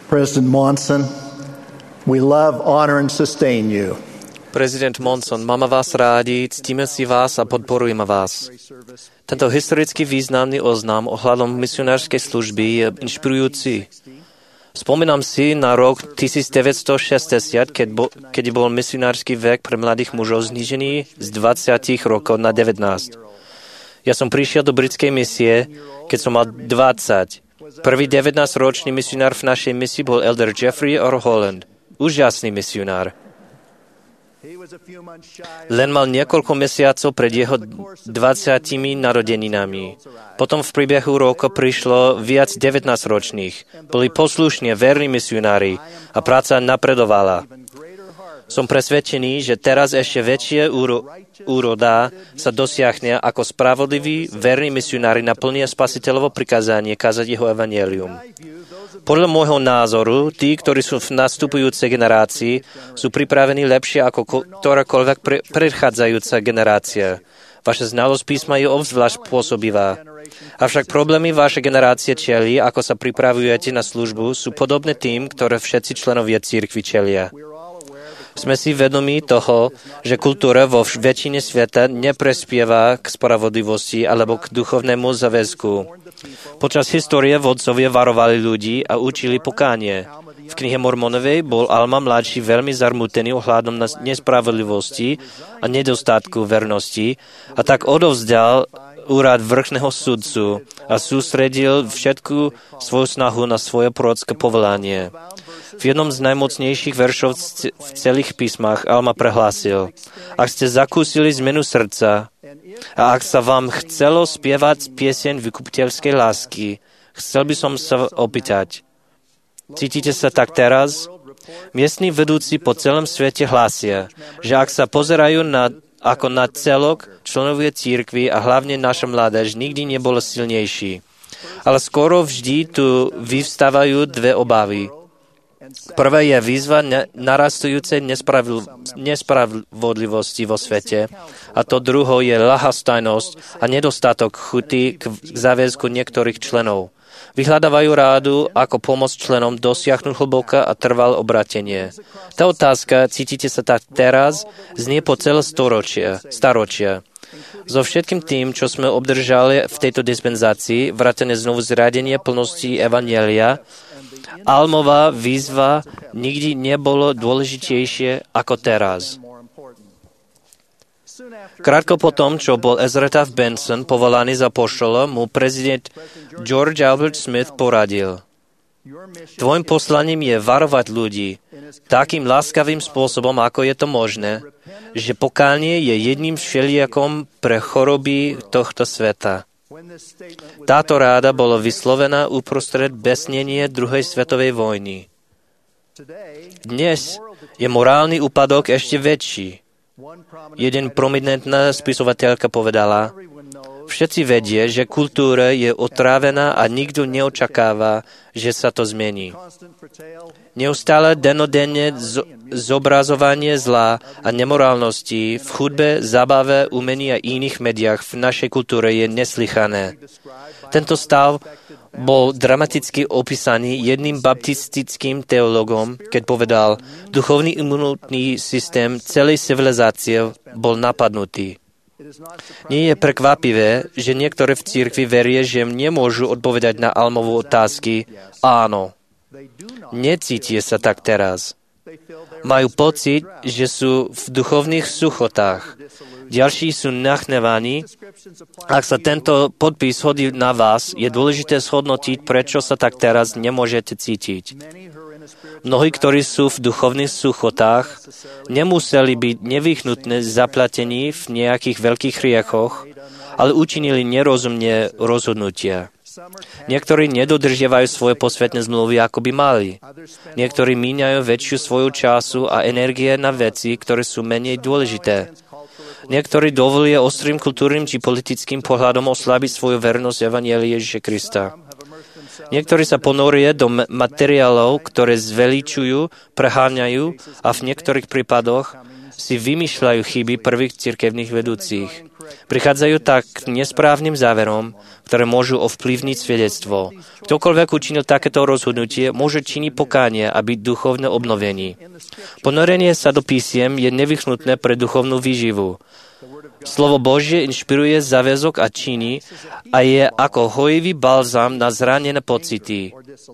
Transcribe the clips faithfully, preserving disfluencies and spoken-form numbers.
President Monson, we love, honor and sustain you. Prezident Monson, máme vás rádi, ctíme si vás a podporujeme vás. Tento historicky významný oznam ohľadom misionárskej služby je inšpirujúci. Spomínam si na rok devätnásťstošesťdesiat, keď bol, keď bol misionársky vek pre mladých mužov znížený z dvadsať rokov na devätnásť. Ja som prišiel do britskej misie, keď som mal dvadsať. Prvý devätnásťročný misionár v našej misii bol elder Jeffrey R. Holland. Úžasný misionár. Len mal niekoľko mesiacov pred jeho dvadsiatimi narodeninami. Potom v priebehu roka prišlo viac devätnásťročných. Boli poslušní, verní misionári a práca napredovala. Som presvedčený, že teraz ešte väčšie úro, úroda sa dosiahne, ako spravodliví, verní misionári naplnia spasiteľovo prikázanie kázať jeho evanjelium. Podľa môjho názoru, tí, ktorí sú v nastupujúcej generácii, sú pripravení lepšie ako ktorákoľvek pre, predchádzajúca generácia. Vaša znalosť písma je obzvlášť pôsobivá. Avšak problémy vašej generácie čelí, ako sa pripravujete na službu, sú podobné tým, ktoré všetci členovia cirkvi čelia. Sme si vedomí toho, že kultúra vo väčšine sveta neprespieva k spravodlivosti alebo k duchovnému záväzku. Počas histórie vodcovia varovali ľudí a učili pokánie. V knihe Mormonovej bol Alma mladší veľmi zarmútený ohľadom na nespravodlivosti a nedostatku vernosti a tak odovzdal úrad vrchného sudcu a sústredil všetku svoju snahu na svoje prorocké povolanie. V jednom z najmocnejších veršov v celých písmach Alma prehlásil: Ak ste zakúsili zmenu srdca a ak sa vám chcelo spievať pieseň vykupiteľskej lásky, chcel by som sa opýtať. Cítite sa tak teraz? Miestni vedúci po celom svete hlásia, že ak sa pozerajú na ako na celok, členovia cirkvi a hlavne naša mládež nikdy nebolo silnejší. Ale skoro vždy tu vyvstávajú dve obavy. Prvá je výzva narastujúcej nespravodlivosti vo svete a to druhou je ľahostajnosť a nedostatok chuti k záväzku niektorých členov. Vyhľadávajú rádu, ako pomôcť členom dosiahnuť hlboké a trvalé obratenie. Tá otázka, cítite sa tak teraz, znie po celé storočia, staročia. So všetkým tým, čo sme obdržali v tejto dispenzácii, vrátane znovu zradenie plnosti evanjelia, Almová výzva nikdy nebolo dôležitejšie ako teraz. Krátko potom, čo bol Ezra Taft Benson povolaný za apoštola, mu prezident George Albert Smith poradil: Tvojim poslaním je varovať ľudí takým láskavým spôsobom, ako je to možné, že pokánie je jedným všelijakom pre choroby tohto sveta. Táto ráda bola vyslovená uprostred besnenie druhej svetovej vojny. Dnes je morálny úpadok ešte väčší. Jeden prominentná spisovateľka povedala: Všetci vedie, že kultúra je otrávená a nikto neočakáva, že sa to zmení. Neustále denodenne zobrazovanie zla a nemorálnosti v hudbe, zábave, umení a iných médiách v našej kultúre je neslychané. Tento stav bol dramaticky opísaný jedným baptistickým teologom, keď povedal: duchovný imunitný systém celej civilizácie bol napadnutý. Nie je prekvapivé, že niektoré v cirkvi veria, že nemôžu odpovedať na Almovú otázky áno. Necítia sa tak teraz. Majú pocit, že sú v duchovných suchotách. Ďalší sú nachnevaní. Ak sa tento podpis hodí na vás, je dôležité shodnotiť, prečo sa tak teraz nemôžete cítiť. Mnohí, ktorí sú v duchovných suchotách, nemuseli byť nevyhnutne zaplatení v nejakých veľkých hriechoch, ale učinili nerozumne rozhodnutia. Niektorí nedodržiavajú svoje posvetné zmluvy, ako by mali. Niektorí míňajú väčšiu svoju času a energie na veci, ktoré sú menej dôležité. Niektorí dovolia ostrým kultúrnym či politickým pohľadom oslabiť svoju vernosť evanjelia Ježiša Krista. Niektorí sa ponoria do materiálov, ktoré zveličujú, preháňajú a v niektorých prípadoch si vymýšľajú chyby prvých cirkevných vedúcich. Prichádzajú tak k nesprávnym záverom, ktoré môžu ovplyvniť svedectvo. Ktokoľvek učinil takéto rozhodnutie, môže činiť pokánie a byť duchovne obnovený. Ponorenie sa do písiem je nevyhnutné pre duchovnú výživu. Slovo Božie inšpiruje záväzok a činy a je ako hojivý balzám na zranené pocity.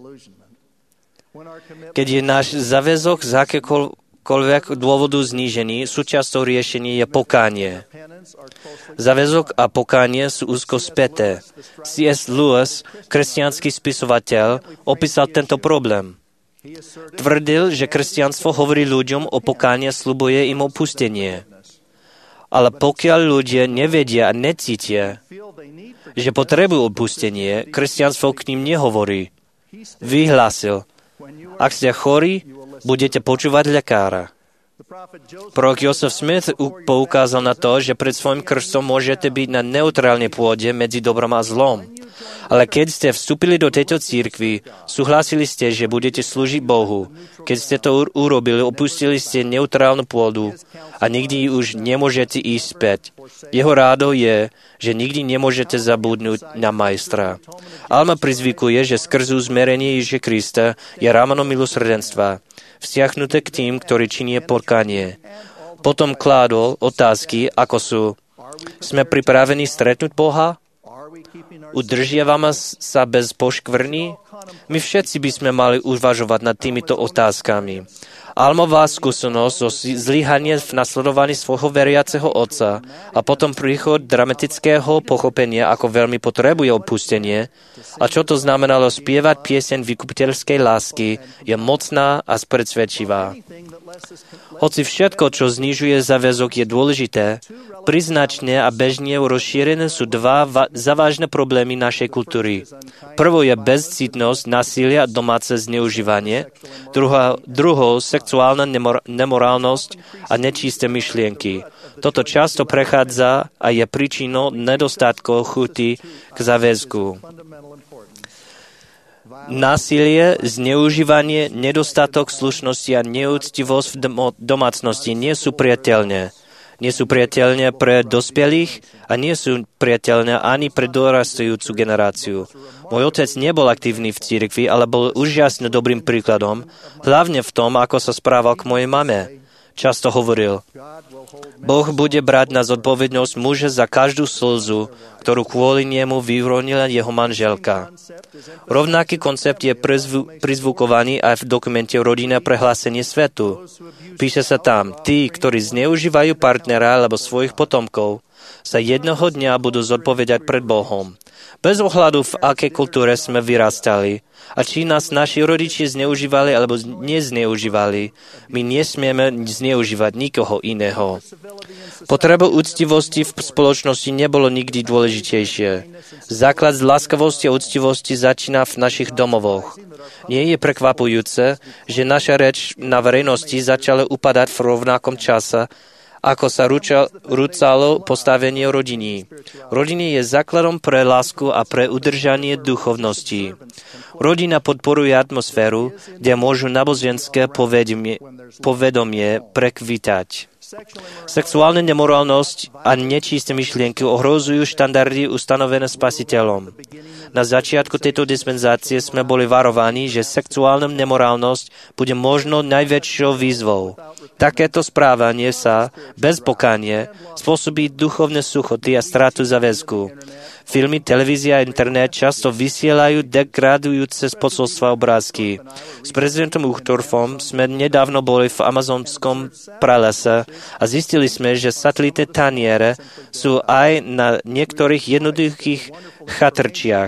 Keď je náš záväzok z akékoľvek dôvodu znížený, súčasťou riešenia je pokánie. Záväzok a pokánie sú úzko späté. C S Lewis, kresťanský spisovateľ, opísal tento problém. Tvrdil, že kresťanstvo hovorí ľuďom o pokánie, sľubuje im opustenie. Ale pokiaľ ľudia nevedia a necítia, že potrebujú opustenie, kresťanstvo k ním nehovorí. Vyhlásil: ak ste chorí, budete počúvať lekára. Prorok Joseph Smith poukázal na to, že pred svojim krstom môžete byť na neutrálnej pôde medzi dobrom a zlom. Ale keď ste vstúpili do tejto cirkvi, súhlasili ste, že budete slúžiť Bohu. Keď ste to urobili, opustili ste neutrálnu pôdu a nikdy už nemôžete ísť späť. Jeho rádou je, že nikdy nemôžete zabudnúť na majstra. Alma prizvykuje, že skrz uzmerenie Ježiša Krista je rameno milosrdenstva, vzťahnuté k tým, ktorí činia pokánie. Potom kládol otázky, ako sú: sme pripravení stretnúť Boha? Udržiavame sa bez poškvrny? My všetci by sme mali uvažovať nad týmito otázkami. Almová skúsenosť zo zlyhania v nasledovaní svojho veriaceho otca a potom príchod dramatického pochopenia, ako veľmi potrebuje opustenie a čo to znamenalo spievať pieseň vykupiteľskej lásky, je mocná a presvedčivá. Hoci všetko, čo znižuje záväzok, je dôležité, priznačne a bežne rozšírené sú dva va- závažné problémy našej kultúry. Prvo je bezcitnosť, násilie a domáce zneužívanie, druhá, druhou sexuálna nemor- nemorálnosť a nečisté myšlienky. Toto často prechádza a je príčinou nedostatkov chuti k záväzku. Násilie, zneužívanie, nedostatok slušnosti a neúctivosť v domácnosti nie sú priateľné. Nie sú priateľné pre dospelých a nie sú priateľné ani pre dorastajúcu generáciu. Môj otec nebol aktívny v cirkvi, ale bol úžasne dobrým príkladom, hlavne v tom, ako sa správal k mojej mame. Často hovoril: Boh bude brať na zodpovednosť muža za každú slzu, ktorú kvôli nemu vyronila jeho manželka. Rovnaký koncept je prizvukovaný aj v dokumente Rodinné prehlásenie svetu. Píše sa tam: tí, ktorí zneužívajú partnera alebo svojich potomkov, sa jednoho dňa budú zodpovedať pred Bohom. Bez ohľadu, v akej kultúre sme vyrastali a či nás naši rodičia zneužívali alebo nezneužívali, my nesmieme zneužívať nikoho iného. Potreba úctivosti v spoločnosti nebolo nikdy dôležitejšie. Základ láskavosti a úctivosti začína v našich domovoch. Nie je prekvapujúce, že naša reč na verejnosti začala upadať v rovnakom čase, ako sa ručal, rucalo postavenie rodiny. Rodiny je základom pre lásku a pre udržanie duchovnosti. Rodina podporuje atmosféru, kde môžu náboženské povedomie, povedomie prekvitať. Sexuálna nemorálnosť a nečisté myšlienky ohrozujú štandardy ustanovené Spasiteľom. Na začiatku tejto dispenzácie sme boli varovaní, že sexuálna nemorálnosť bude možno najväčšou výzvou. Takéto správanie sa, bez pokánie, spôsobí duchovné suchoty a stratu záväzku. Filmy, televízia a internet často vysielajú degradujúce posolstva obrázky. S prezidentom Uchtdorfom sme nedávno boli v amazonskom pralese a zistili sme, že satelité taniere sú aj na niektorých jednoduchých chatrčiach.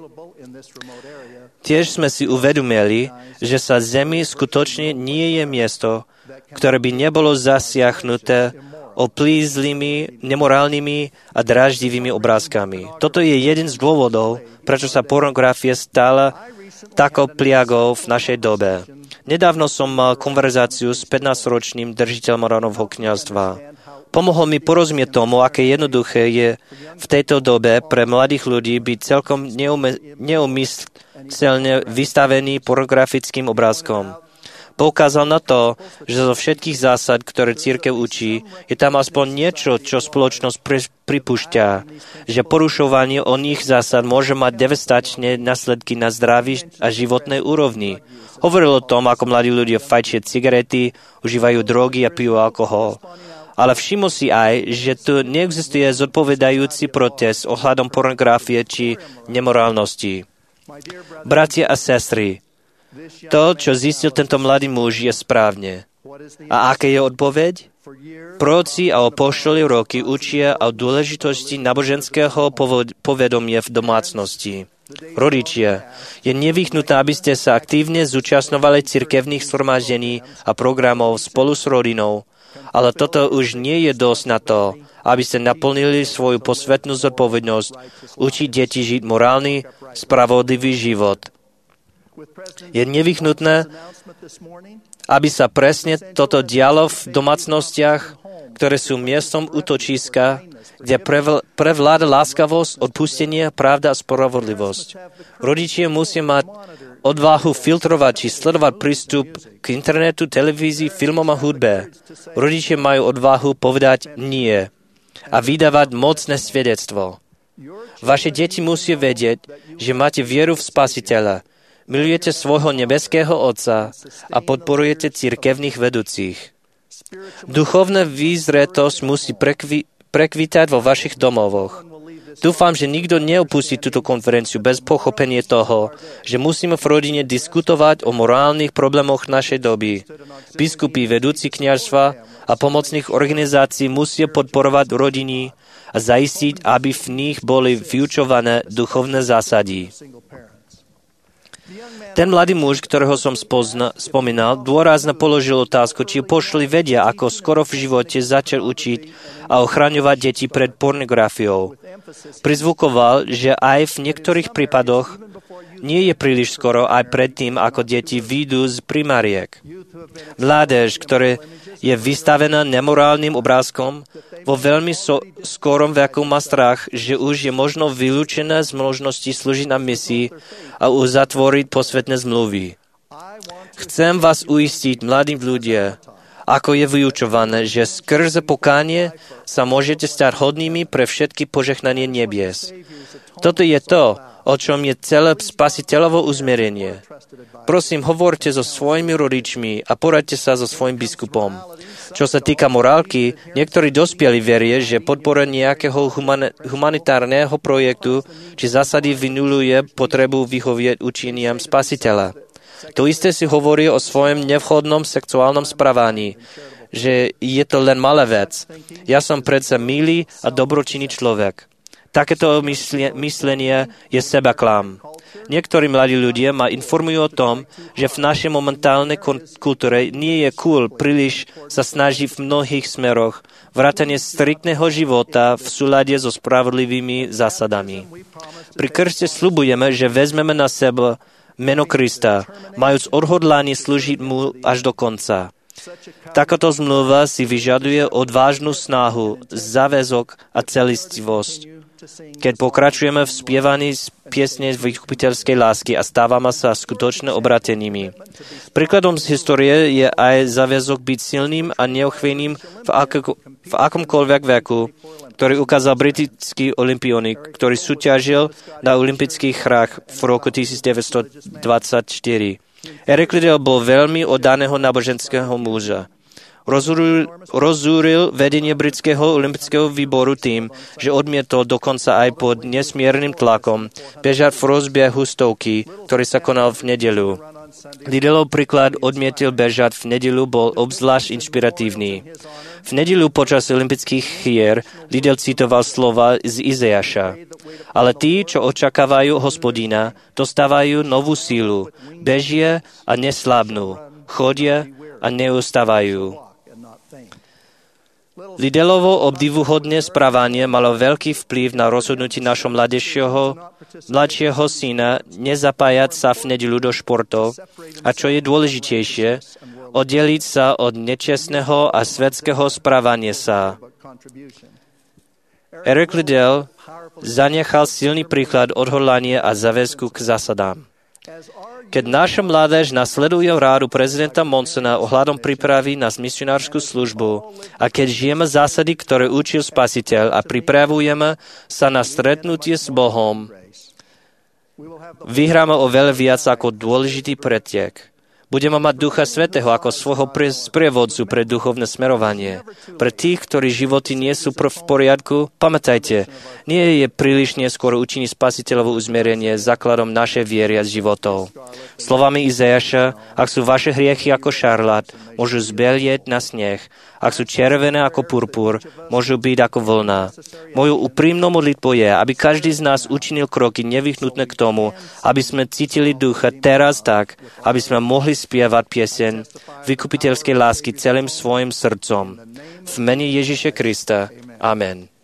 Tiež sme si uvedomili, že sa Zemi skutočne nie je miesto, ktoré by nebolo zasiahnuté oplízlými, nemorálnymi a dráždivými obrázkami. Toto je jeden z dôvodov, prečo sa pornografia stala takou pliagou v našej dobe. Nedávno som mal konverzáciu s pätnásťročným držiteľom Moranovho kňazstva. Pomohol mi porozumieť tomu, aké jednoduché je v tejto dobe pre mladých ľudí byť celkom neumyselne vystavený pornografickým obrázkom. Poukázal na to, že zo všetkých zásad, ktoré cirkev učí, je tam aspoň niečo, čo spoločnosť pri, pripúšťa, že porušovanie o nich zásad môže mať devastačné následky na zdraví a životnej úrovni. Hovoril o tom, ako mladí ľudia fajčia cigarety, užívajú drogy a pijú alkohol. Ale všimol si aj, že tu neexistuje zodpovedajúci protest ohľadom pornografie či nemorálnosti. Bratia a sestry, to, čo zistil tento mladý muž, je správne. A aká je odpoveď? Proroci a apoštoli roky učia o dôležitosti náboženského povedomia v domácnosti. Rodičia, je nevyhnutné, aby ste sa aktívne zúčastňovali cirkevných zhromaždení a programov spolu s rodinou, ale toto už nie je dosť na to, aby ste naplnili svoju posvetnú zodpovednosť učiť deti žiť morálny, spravodlivý život. Je nevyhnutné, aby sa presne toto dialo v domácnostiach, ktoré sú miestom útočiska, kde prevláda láskavosť, odpustenie, pravda a spravodlivosť. Rodičia musia mať odvahu filtrovať či sledovať prístup k internetu, televízii, filmom a hudbe. Rodičia majú odvahu povedať nie a vydávať mocné svedectvo. Vaše deti musia vedieť, že máte vieru v Spasiteľa, milujete svojho nebeského Otca a podporujete cirkevných vedúcich. Duchovná výzretosť musí prekvi- prekvitať vo vašich domovoch. Dúfam, že nikto neopustí túto konferenciu bez pochopenia toho, že musíme v rodine diskutovať o morálnych problémoch našej doby. Biskupy, vedúci kňazstva a pomocných organizácií musia podporovať rodiny a zaistiť, aby v nich boli vyučované duchovné zásady. Ten mladý muž, ktorého som spozna, spomínal, dôrazne položil otázku, či pošli vedia, ako skoro v živote začal učiť a ochraňovať deti pred pornografiou. Prizvukoval, že aj v niektorých prípadoch nie je príliš skoro aj predtým, ako deti výjdu z primariek. Mládež, ktoré je vystavená nemorálnym obrázkom, vo veľmi so, skorom veku má strach, že už je možno vylúčená z možnosti slúžiť na misii a uzatvoriť posvetné zmluvy. Chcem vás uistiť, mladí ľudia, ako je vyučované, že skrze pokánie sa môžete stať hodnými pre všetky požehnanie nebies. Toto je to, o čom je celé spasiteľovo uzmerenie. Prosím, hovorte so svojimi rodičmi a poradte sa so svojim biskupom. Čo sa týka morálky, niektorí dospieli verie, že podpora nejakého humani- humanitárneho projektu či zásady vynuluje potrebu vyhovieť učeniam Spasiteľa. To isté si hovorí o svojom nevhodnom sexuálnom správaní, že je to len malá vec. Ja som predsa milý a dobročinný človek. Takéto myslenie je sebaklám. Niektorí mladí ľudia ma informujú o tom, že v našej momentálnej kultúre nie je cool príliš sa snaží v mnohých smeroch vrátane striktného života v súlade so spravodlivými zásadami. Pri krste sľubujeme, že vezmeme na seba meno Krista, majúc odhodlanie slúžiť mu až do konca. Takáto zmluva si vyžaduje odvážnu snahu, záväzok a celistvosť. Keď pokračujeme v spievaní z piesne vykupiteľskej lásky a stávame sa skutočne obratenými. Príkladom z histórie je aj záväzok byť silným a neochvejným v, ak- v akomkoľvek veku, ktorý ukázal britský olympionik, ktorý súťažil na olympijských hrách v roku devätnásťstodvadsaťštyri. Ereklidel bol veľmi oddaného náboženského muža. Rozúril, rozúril vedenie britského olympického výboru tým, že odmietol dokonca aj pod nesmiernym tlakom bežať v rozbiehu stovky, ktorý sa konal v nedeľu. Lidelov príklad odmietil bežať v nedeľu bol obzvlášť inšpiratívny. V nedeľu počas olympijských hier Lidel citoval slova z Izajaša. Ale tí, čo očakávajú Hospodina, dostávajú novú sílu, bežia a neslábnú, chodia a neustávajú. Lidelovo obdivuhodné správanie malo veľký vplyv na rozhodnutie našho mladšieho, mladšieho syna nezapájať sa v nedeľu do športov a čo je dôležitejšie, oddeliť sa od nečestného a svetského správania sa. Eric Liddell zanechal silný príklad odhodlania a záväzku k zásadám. Keď naša mládež nasleduje rádu prezidenta Monsona ohľadom prípravy na misionárskú službu a keď žijeme zásady, ktoré učil Spasiteľ a pripravujeme sa na stretnutie s Bohom, vyhráme oveľa viac ako dôležitý pretek. Budeme mať Ducha Svätého ako svojho sprievodcu pre duchovné smerovanie. Pre tých, ktorí životy nie sú v poriadku, pamätajte, nie je príliš neskôr učiniť Spasiteľovo uzmierenie základom našej viery a životov. Slovami Izajaša, ak sú vaše hriechy ako šarlát, môžu zbelieť na sneh. Ak sú červené ako purpur, môžu byť ako vlna. Mojou úprimnou modlitbou je, aby každý z nás učinil kroky nevyhnutné k tomu, aby sme cítili Ducha teraz tak, aby sme mohli spievať pieseň vykupiteľskej lásky celým svojim srdcom. V mene Ježiša Krista. Amen.